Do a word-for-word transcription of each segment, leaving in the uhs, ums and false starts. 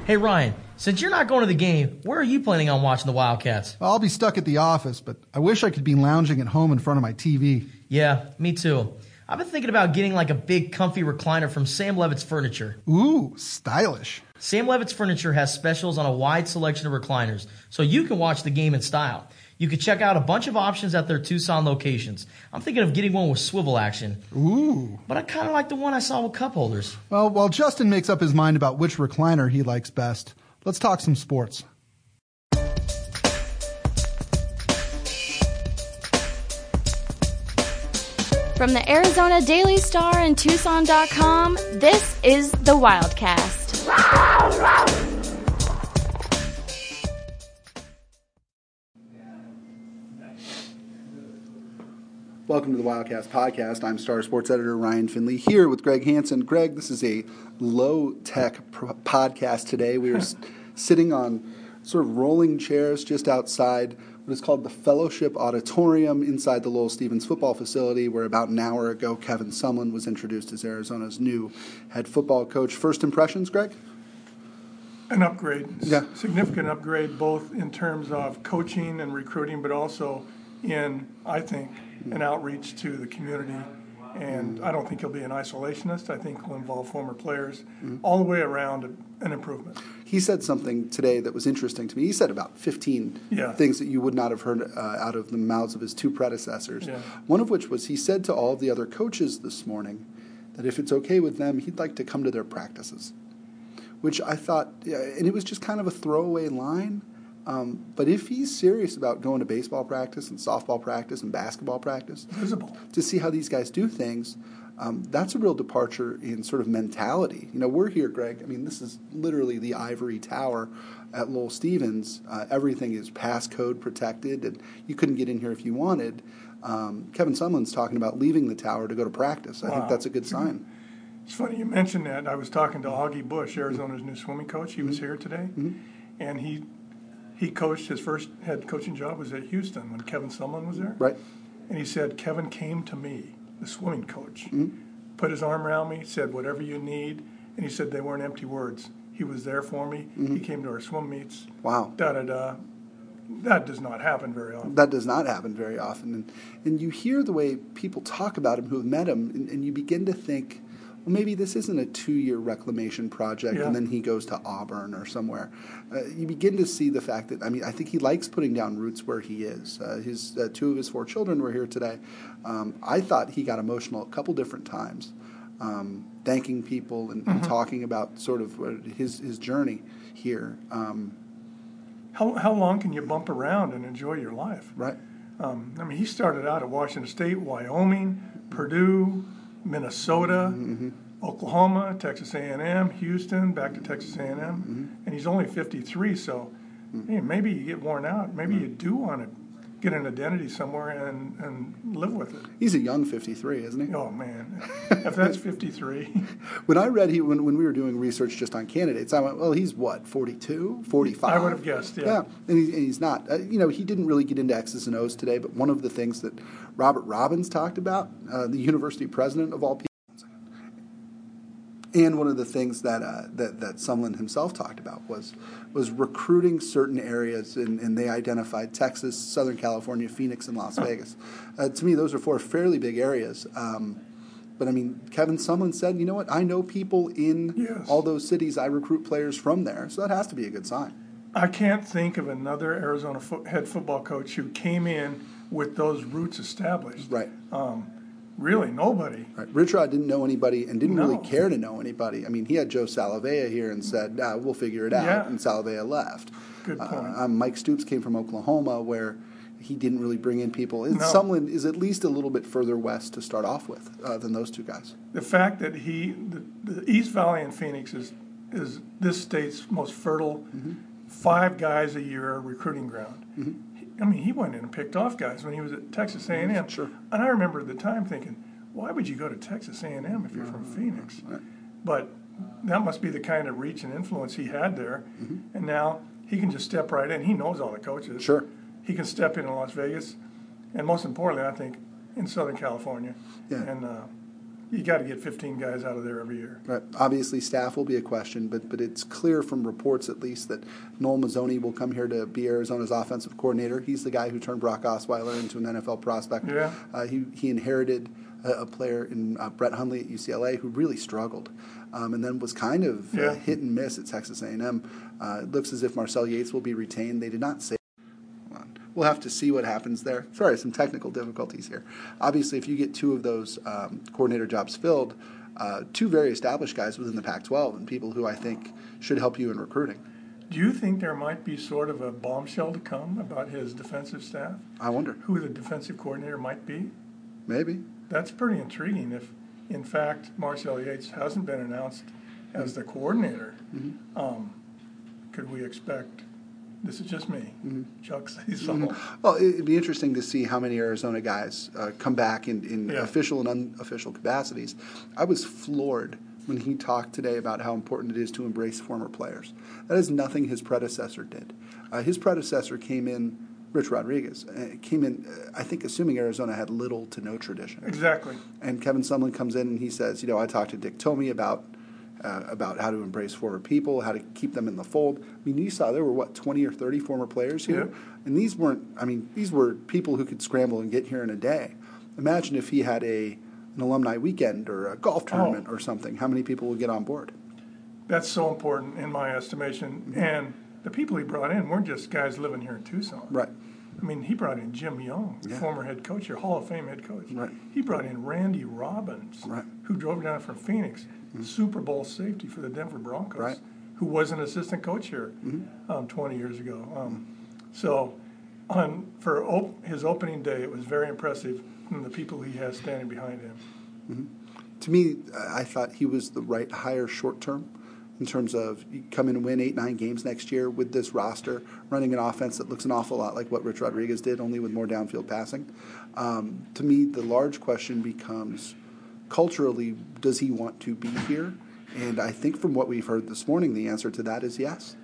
Hey, Ryan, since you're not going to the game, where are you planning on watching the Wildcats? Well, I'll be stuck at the office, but I wish I could be lounging at home in front of my T V. Yeah, me too. I've been thinking about getting like a big comfy recliner from Sam Levitt's Furniture. Ooh, stylish. Sam Levitt's Furniture has specials on a wide selection of recliners, so you can watch the game in style. You can check out a bunch of options at their Tucson locations. I'm thinking of getting one with swivel action. Ooh. But I kind of like the one I saw with cup holders. Well, while Justin makes up his mind about which recliner he likes best, let's talk some sports. From the Arizona Daily Star and Tucson dot com, this is the Wildcast. Welcome to the Wildcast podcast. I'm Star Sports editor Ryan Finley here with Greg Hansen. Greg, this is a low-tech pro- podcast today. We are s- sitting on sort of rolling chairs just outside what is called the Fellowship Auditorium inside the Lowell Stevens football facility, where about an hour ago Kevin Sumlin was introduced as Arizona's new head football coach. First impressions, Greg? An upgrade, Yeah. S- significant upgrade, both in terms of coaching and recruiting, but also in, I think, an outreach to the community. And I don't think he'll be an isolationist. I think he'll involve former players. Mm-hmm. All the way around, an improvement. He said something today that was interesting to me. He said about fifteen yeah. things that you would not have heard uh, out of the mouths of his two predecessors. Yeah. One of which was he said to all of the other coaches this morning that if it's okay with them, he'd like to come to their practices, which I thought, yeah, and it was just kind of a throwaway line. Um, but if he's serious about going to baseball practice and softball practice and basketball practice, visible to see how these guys do things, um, that's a real departure in sort of mentality. You know, we're here, Greg. I mean, this is literally the ivory tower at Lowell Stevens. Uh, everything is passcode protected, and you couldn't get in here if you wanted. Um, Kevin Sumlin's talking about leaving the tower to go to practice. I wow. think that's a good sign. It's funny you mentioned that. I was talking to Augie Bush, Arizona's new swimming coach. He was mm-hmm. here today, mm-hmm. and he he coached, his first head coaching job was at Houston when Kevin Sumlin was there. Right. And he said, Kevin came to me, the swimming coach, mm-hmm. put his arm around me, said, whatever you need. And he said they weren't empty words. He was there for me. Mm-hmm. He came to our swim meets. Wow. Da-da-da. That does not happen very often. That does not happen very often. And, and you hear the way people talk about him who have met him, and, and you begin to think, well, maybe this isn't a two-year reclamation project, yeah. and then he goes to Auburn or somewhere. Uh, you begin to see the fact that, I mean, I think he likes putting down roots where he is. Uh, his uh, two of his four children were here today. Um, I thought he got emotional a couple different times, um, thanking people and, and mm-hmm. talking about sort of his his journey here. Um, how how long can you bump around and enjoy your life? Right. Um, I mean, he started out at Washington State, Wyoming, Purdue, Minnesota, mm-hmm. Oklahoma, Texas A and M, Houston, back to Texas A and M, mm-hmm. and he's only fifty-three. So, mm-hmm. hey, maybe you get worn out. Maybe mm-hmm. you do want to get an identity somewhere and, and live with it. He's a young fifty-three, isn't he? Oh man, if that's fifty-three. When I read he when when we were doing research just on candidates, I went, well, he's what, forty-two, forty-five? I would have guessed, yeah. Yeah, and, he, and he's not. Uh, you know, he didn't really get into X's and O's today, but one of the things that Robert Robbins talked about, uh, the university president of all people, and one of the things that uh, that that Sumlin himself talked about was was recruiting certain areas, and, and they identified Texas, Southern California, Phoenix, and Las Vegas. Uh, to me, those are four fairly big areas. Um, but I mean, Kevin Sumlin said, you know what? I know people in yes. all those cities. I recruit players from there, so that has to be a good sign. I can't think of another Arizona fo- head football coach who came in with those roots established. Right. Um, Really, nobody. Right. Rich Rod didn't know anybody and didn't no. really care to know anybody. I mean, he had Joe Salavea here and said, nah, we'll figure it out, yeah. and Salavea left. Good point. Uh, um, Mike Stoops came from Oklahoma, where he didn't really bring in people. No. Sumlin is at least a little bit further west to start off with uh, than those two guys. The fact that he, the, the East Valley and Phoenix is, is this state's most fertile, mm-hmm. five guys a year recruiting ground. Mm-hmm. I mean, he went in and picked off guys when he was at Texas A and M. Sure. And I remember at the time thinking, why would you go to Texas A and M if you're from Phoenix? Right. But that must be the kind of reach and influence he had there. Mm-hmm. And now he can just step right in. He knows all the coaches. Sure. He can step in in Las Vegas, and most importantly, I think, in Southern California. Yeah. And uh, you got to get fifteen guys out of there every year. Right. Obviously, staff will be a question, but but it's clear from reports, at least, that Noel Mazzoni will come here to be Arizona's offensive coordinator. He's the guy who turned Brock Osweiler into an N F L prospect. Yeah. Uh, he he inherited a, a player in uh, Brett Hundley at U C L A who really struggled, um, and then was kind of yeah. uh, hit and miss at Texas A and M. Uh, it looks as if Marcel Yates will be retained. They did not say. We'll have to see what happens there. Sorry, some technical difficulties here. Obviously, if you get two of those um, coordinator jobs filled, uh, two very established guys within the Pac twelve and people who I think should help you in recruiting. Do you think there might be sort of a bombshell to come about his defensive staff? I wonder. Who the defensive coordinator might be? Maybe. That's pretty intriguing if, in fact, Marcel Yates hasn't been announced as the coordinator. Mm-hmm. Um, could we expect... This is just me. Mm-hmm. Chuck says so. Mm-hmm. Well, it'd be interesting to see how many Arizona guys uh, come back in, in yeah. official and unofficial capacities. I was floored when he talked today about how important it is to embrace former players. That is nothing his predecessor did. Uh, his predecessor came in, Rich Rodriguez, uh, came in, uh, I think, assuming Arizona had little to no tradition. Exactly. And Kevin Sumlin comes in and he says, you know, I talked to Dick Tomey about Uh, about how to embrace former people, how to keep them in the fold. I mean, you saw there were, what, twenty or thirty former players here? Yeah. And these weren't, I mean, these were people who could scramble and get here in a day. Imagine if he had a an alumni weekend or a golf tournament oh. or something. How many people would get on board? That's so important in my estimation. Mm-hmm. And the people he brought in weren't just guys living here in Tucson. Right. I mean, he brought in Jim Young, yeah. former head coach, your Hall of Fame head coach. Right. He brought in Randy Robbins, right. who drove down from Phoenix, mm-hmm. Super Bowl safety for the Denver Broncos, right. who was an assistant coach here mm-hmm. um, twenty years ago. Um, so on for op- his opening day, it was very impressive from the people he has standing behind him. Mm-hmm. To me, I thought he was the right hire short term. In terms of you come in and win eight, nine games next year with this roster, running an offense that looks an awful lot like what Rich Rodriguez did, only with more downfield passing. Um, to me, the large question becomes, culturally, does he want to be here? And I think from what we've heard this morning, the answer to that is yes.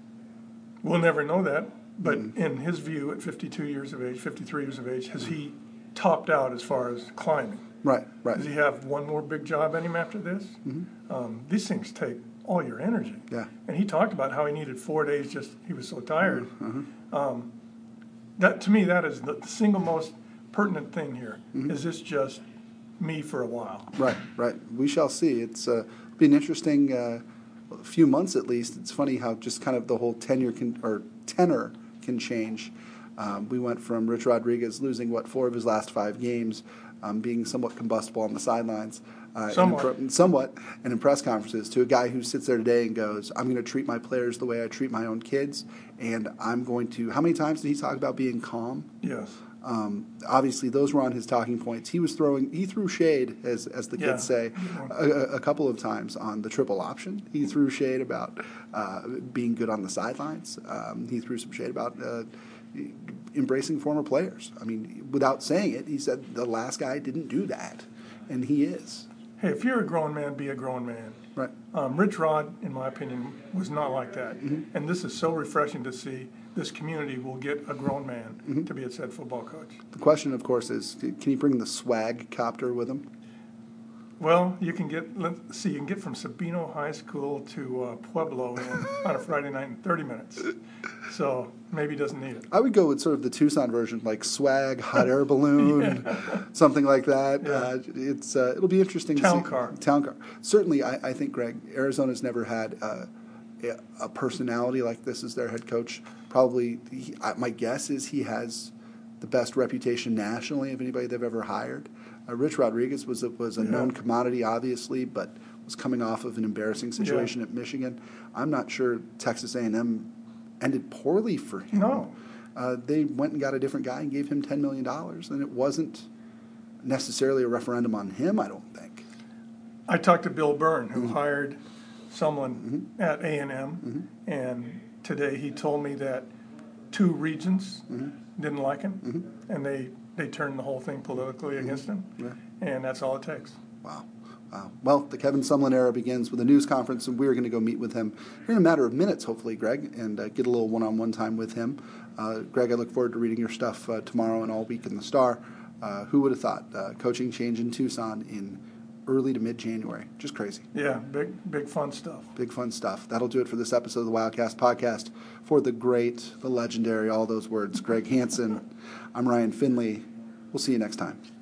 We'll never know that, but mm-hmm. in his view, at fifty-two years of age, fifty-three years of age, has he topped out as far as climbing? Right, right. Does he have one more big job in him after this? Mm-hmm. Um, these things take all your energy. Yeah. And he talked about how he needed four days just, he was so tired. Mm-hmm. Um, that to me, that is the, the single most pertinent thing here. Mm-hmm. Is this just me for a while? Right, right. We shall see. It's uh, been interesting uh, few months at least. It's funny how just kind of the whole tenure can, or tenor can change. Um, we went from Rich Rodriguez losing, what, four of his last five games, um, being somewhat combustible on the sidelines, uh, somewhat. And in, somewhat, and in press conferences, to a guy who sits there today and goes, I'm going to treat my players the way I treat my own kids, and I'm going to, how many times did he talk about being calm? Yes. Um, obviously, those were on his talking points. He was throwing, he threw shade, as as the kids yeah. say, a, a couple of times on the triple option. He threw shade about uh, being good on the sidelines. Um, he threw some shade about uh, embracing former players. I mean, without saying it, he said the last guy didn't do that, and he is. Hey, if you're a grown man, be a grown man. Right. Um, Rich Rod, in my opinion, was not like that. Mm-hmm. And this is so refreshing to see this community will get a grown man mm-hmm. to be its head football coach. The question, of course, is can he bring the swag copter with him? Well, you can get, let's see, you can get from Sabino High School to uh, Pueblo in, on a Friday night in thirty minutes. So maybe he doesn't need it. I would go with sort of the Tucson version, like swag, hot air balloon, yeah. something like that. Yeah. Uh, it's uh, it'll be interesting Town to see. car. Town car. Certainly, I, I think, Greg, Arizona's never had uh, a personality like this as their head coach. Probably, he, my guess is he has the best reputation nationally of anybody they've ever hired. Uh, Rich Rodriguez was a, was a yeah. known commodity, obviously, but was coming off of an embarrassing situation yeah. at Michigan. I'm not sure Texas A and M ended poorly for him. No. Uh, they went and got a different guy and gave him ten million dollars, and it wasn't necessarily a referendum on him, I don't think. I talked to Bill Byrne, who mm-hmm. hired someone mm-hmm. at A and M, mm-hmm. and today he told me that two regions mm-hmm. didn't like him, mm-hmm. and they, they turned the whole thing politically mm-hmm. against him, yeah. and that's all it takes. Wow. Wow. Well, the Kevin Sumlin era begins with a news conference, and we're going to go meet with him here in a matter of minutes, hopefully, Greg, and uh, get a little one-on-one time with him. Uh, Greg, I look forward to reading your stuff uh, tomorrow and all week in the Star. Uh, who would have thought uh, coaching change in Tucson in early to mid-January. Just crazy. Yeah, big, big fun stuff. Big fun stuff. That'll do it for this episode of the Wildcast podcast. For the great, the legendary, all those words, Greg Hansen, I'm Ryan Finley. We'll see you next time.